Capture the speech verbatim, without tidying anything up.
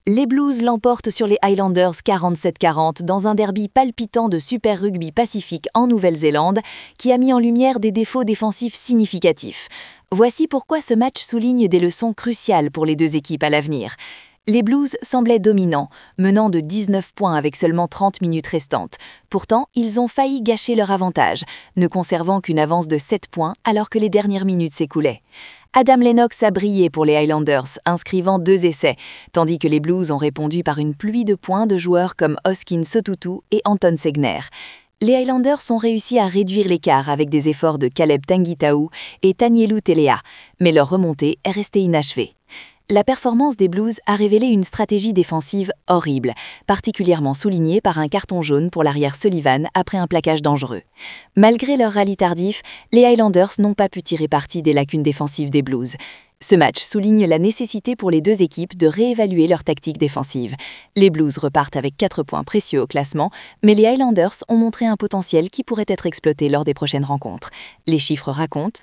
Les Blues l'emportent sur les Highlanders quarante-sept quarante dans un derby palpitant de Super Rugby Pacifique en Nouvelle-Zélande qui a mis en lumière des défauts défensifs significatifs. Voici pourquoi ce match souligne des leçons cruciales pour les deux équipes à l'avenir. Les Blues semblaient dominants, menant de dix-neuf points avec seulement trente minutes restantes. Pourtant, ils ont failli gâcher leur avantage, ne conservant qu'une avance de sept points alors que les dernières minutes s'écoulaient. Adam Lennox a brillé pour les Highlanders, inscrivant deux essais, tandis que les Blues ont répondu par une pluie de points de joueurs comme Hoskin Sotutu et Anton Segner. Les Highlanders ont réussi à réduire l'écart avec des efforts de Caleb Tangitau et Tanielu Telea, mais leur remontée est restée inachevée. La performance des Blues a révélé une stratégie défensive horrible, particulièrement soulignée par un carton jaune pour l'arrière Sullivan après un plaquage dangereux. Malgré leur rallye tardif, les Highlanders n'ont pas pu tirer parti des lacunes défensives des Blues. Ce match souligne la nécessité pour les deux équipes de réévaluer leur tactique défensive. Les Blues repartent avec quatre points précieux au classement, mais les Highlanders ont montré un potentiel qui pourrait être exploité lors des prochaines rencontres. Les chiffres racontent,